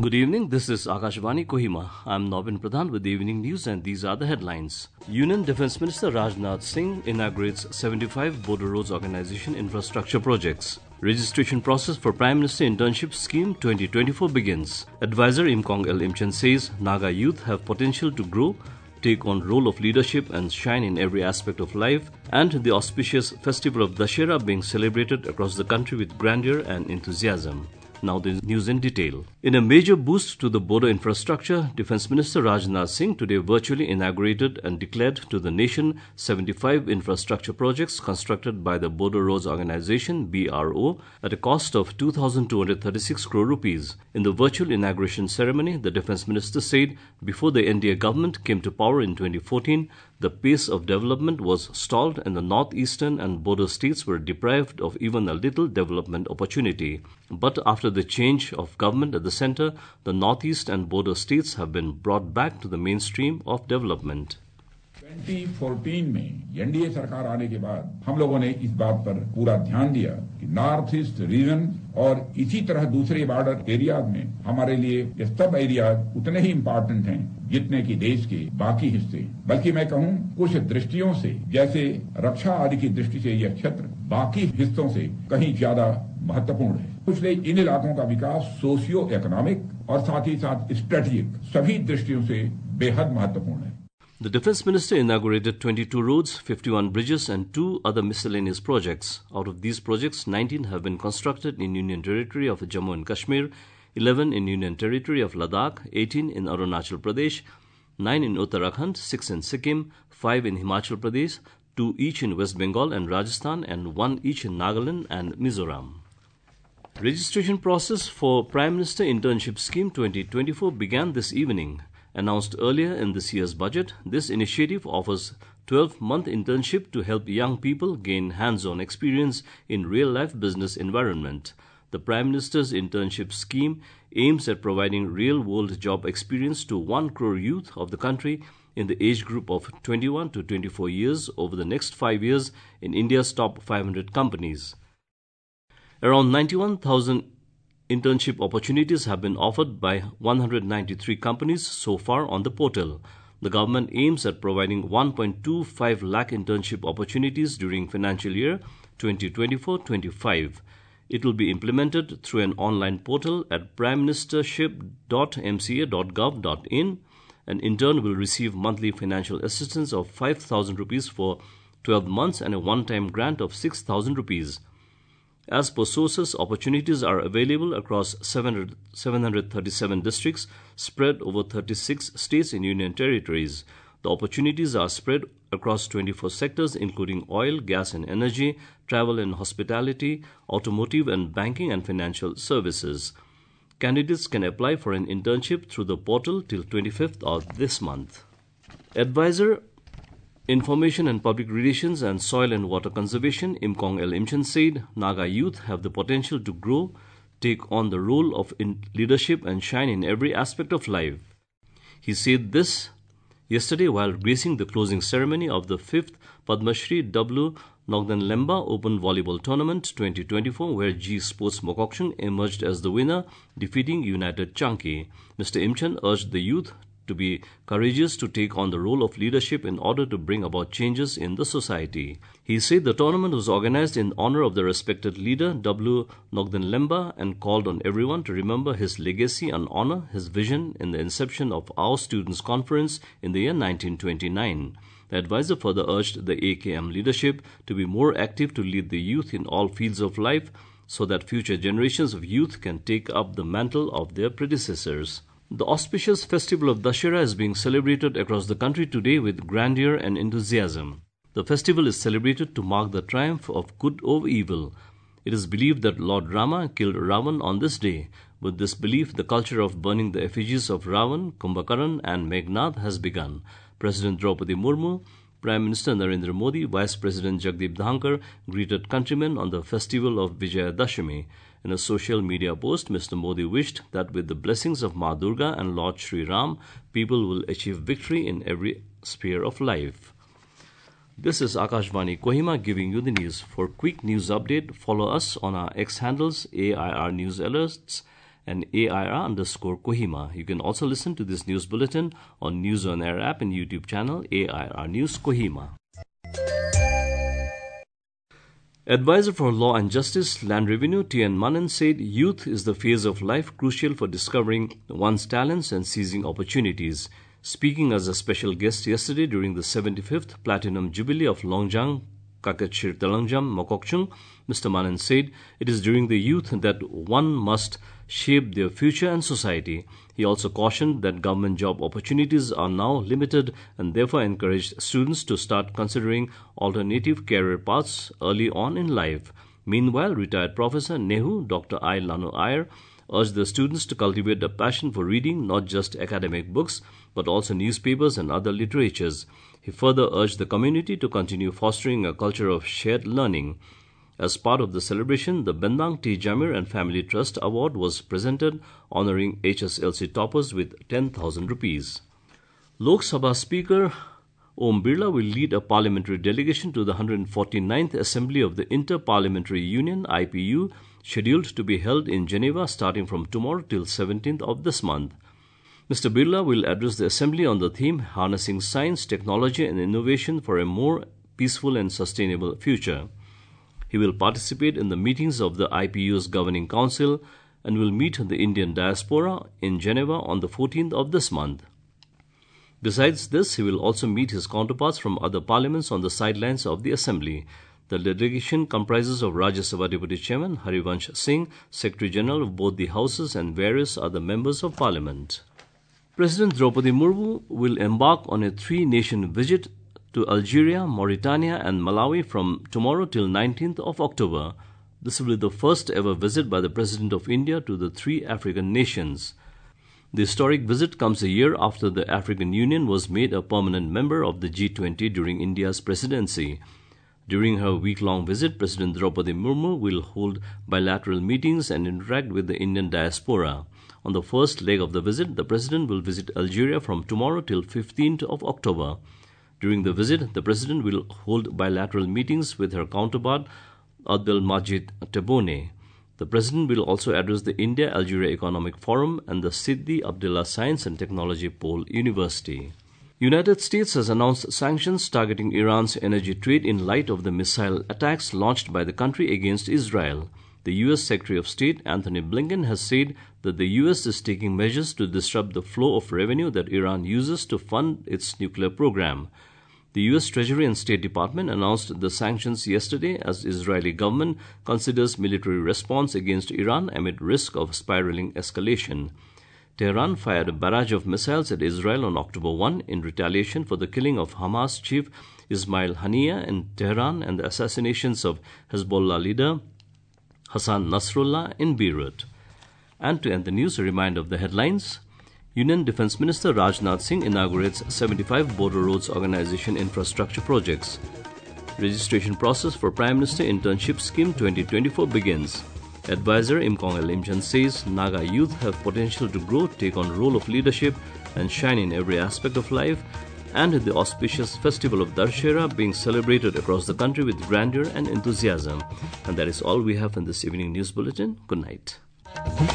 Good evening, this is Akashvani Kohima. I'm Nobin Pradhan with the evening news and these are the headlines. Union Defence Minister Rajnath Singh inaugurates 75 Border Roads Organisation infrastructure projects. Registration process for Prime Minister Internship Scheme 2024 begins. Advisor Imkong El Imchen says Naga youth have potential to grow, take on role of leadership and shine in every aspect of life, and the auspicious festival of Dussehra being celebrated across the country with grandeur and enthusiasm. Now the news in detail. In a major boost to the border infrastructure, Defence Minister Rajnath Singh today virtually inaugurated and declared to the nation 75 infrastructure projects constructed by the Border Roads Organisation (BRO) at a cost of 2,236 crore rupees. In the virtual inauguration ceremony, the Defence Minister said before the NDA government came to power in 2014, the pace of development was stalled and the northeastern and border states were deprived of even a little development opportunity. But after the change of government at the centre, the northeast and border states have been brought back to the mainstream of development. 2014 में NDA सरकार आने के बाद हम लोगों ने इस बात पर पूरा ध्यान दिया कि नॉर्थ ईस्ट रीजन और इसी तरह दूसरे बॉर्डर एरियाज में हमारे लिए ये सब एरियाज उतने ही इम्पोर्टेंट हैं जितने कि देश के बाकी हिस्से। बल्कि मैं कहूं कुछ दृष्टियों से, जैसे रक्षा आदि की दृष्टि से यह क्षेत्र बाकी हिस्सों से कहीं ज्यादा महत्वपूर्ण है। इसलिए इन इलाकों का विकास सोशियो इकोनॉमिक और साथ ही साथ स्ट्रेटेजिक सभी दृष्टियों से बेहद महत्वपूर्ण है। The Defence Minister inaugurated 22 roads, 51 bridges and 2 other miscellaneous projects. Out of these projects, 19 have been constructed in Union Territory of Jammu and Kashmir, 11 in Union Territory of Ladakh, 18 in Arunachal Pradesh, 9 in Uttarakhand, 6 in Sikkim, 5 in Himachal Pradesh, 2 each in West Bengal and Rajasthan and 1 each in Nagaland and Mizoram. Registration process for Prime Minister Internship Scheme 2024 began this evening. Announced earlier in this year's budget, this initiative offers 12-month internship to help young people gain hands-on experience in real-life business environment. The Prime Minister's Internship Scheme aims at providing real-world job experience to 1 crore youth of the country in the age group of 21 to 24 years over the next 5 years in India's top 500 companies. Around 91,000 internship opportunities have been offered by 193 companies so far on the portal. The government aims at providing 1.25 lakh internship opportunities during financial year 2024-25. It will be implemented through an online portal at primeministership.mca.gov.in. An intern will receive monthly financial assistance of 5,000 rupees for 12 months and a one-time grant of 6,000 rupees. As per sources, opportunities are available across 737 districts spread over 36 states and union territories. The opportunities are spread across 24 sectors including oil, gas and energy, travel and hospitality, automotive and banking and financial services. Candidates can apply for an internship through the portal till 25th of this month. Advisor Information and Public Relations and Soil and Water Conservation, Imkong El Imchen said Naga youth have the potential to grow, take on the role of leadership and shine in every aspect of life. He said this yesterday while gracing the closing ceremony of the 5th Padma Shri W. Nogden Lemba Open Volleyball Tournament 2024, where G Sports Mokokchung emerged as the winner, defeating United Chanki. Mr. Imchen urged the youth to be courageous to take on the role of leadership in order to bring about changes in the society. He said the tournament was organized in honor of the respected leader W. Nogden Lemba and called on everyone to remember his legacy and honor his vision in the inception of our Students' Conference in the year 1929. The advisor further urged the AKM leadership to be more active to lead the youth in all fields of life so that future generations of youth can take up the mantle of their predecessors. The auspicious festival of Dussehra is being celebrated across the country today with grandeur and enthusiasm. The festival is celebrated to mark the triumph of good over evil. It is believed that Lord Rama killed Ravan on this day. With this belief, the culture of burning the effigies of Ravan, Kumbhakaran and Meghnad has begun. President Draupadi Murmu, Prime Minister Narendra Modi, Vice President Jagdeep Dhankar greeted countrymen on the festival of Vijayadashami. In a social media post, Mr. Modi wished that with the blessings of Ma Durga and Lord Sri Ram, people will achieve victory in every sphere of life. This is Akashvani Kohima giving you the news. For quick news update, follow us on our X handles, AIR News Alerts, and AIR_Kohima. You can also listen to this news bulletin on News on Air app and YouTube channel AIR News Kohima. Advisor for Law and Justice, Land Revenue, T.N. Manan said youth is the phase of life crucial for discovering one's talents and seizing opportunities. Speaking as a special guest yesterday during the 75th Platinum Jubilee of Longjang, Kakachir Talangjam, Mokokchung, Mr. Manan said it is during the youth that one must shape their future and society. He also cautioned that government job opportunities are now limited and therefore encouraged students to start considering alternative career paths early on in life. Meanwhile, retired Professor Nehu, Dr. I. Lanu Iyer, urged the students to cultivate a passion for reading not just academic books but also newspapers and other literatures. He further urged the community to continue fostering a culture of shared learning. As part of the celebration, the Bendang T. Jamir and Family Trust Award was presented, honoring HSLC toppers with 10,000 rupees. Lok Sabha Speaker Om Birla will lead a parliamentary delegation to the 149th Assembly of the Inter-Parliamentary Union, IPU, scheduled to be held in Geneva starting from tomorrow till 17th of this month. Mr. Birla will address the Assembly on the theme Harnessing Science, Technology and Innovation for a More Peaceful and Sustainable Future. He will participate in the meetings of the IPU's Governing Council and will meet the Indian diaspora in Geneva on the 14th of this month. Besides this, he will also meet his counterparts from other parliaments on the sidelines of the Assembly. The delegation comprises of Rajya Sabha Deputy Chairman Harivansh Singh, Secretary General of both the houses and various other members of Parliament. President Draupadi Murmu will embark on a three-nation visit to Algeria, Mauritania and Malawi from tomorrow till 19th of October. This will be the first ever visit by the President of India to the three African nations. The historic visit comes a year after the African Union was made a permanent member of the G20 during India's presidency. During her week-long visit, President Draupadi Murmu will hold bilateral meetings and interact with the Indian diaspora. On the first leg of the visit, the President will visit Algeria from tomorrow till 15th of October. During the visit, the President will hold bilateral meetings with her counterpart, Abdel Majid Tebboune. The President will also address the India-Algeria Economic Forum and the Siddi Abdullah Science and Technology Pole University. United States has announced sanctions targeting Iran's energy trade in light of the missile attacks launched by the country against Israel. The U.S. Secretary of State Anthony Blinken has said that the U.S. is taking measures to disrupt the flow of revenue that Iran uses to fund its nuclear program. The U.S. Treasury and State Department announced the sanctions yesterday as Israeli government considers military response against Iran amid risk of spiraling escalation. Tehran fired a barrage of missiles at Israel on October 1 in retaliation for the killing of Hamas chief Ismail Haniyeh in Tehran and the assassinations of Hezbollah leader Hassan Nasrallah in Beirut. And to end the news, a reminder of the headlines. Union Defence Minister Rajnath Singh inaugurates 75 Border Roads Organisation infrastructure projects. Registration process for Prime Minister Internship Scheme 2024 begins. Advisor Imkong El Imchan says Naga youth have potential to grow, take on role of leadership and shine in every aspect of life. And the auspicious festival of Darshera being celebrated across the country with grandeur and enthusiasm. And that is all we have in this evening news bulletin. Good night.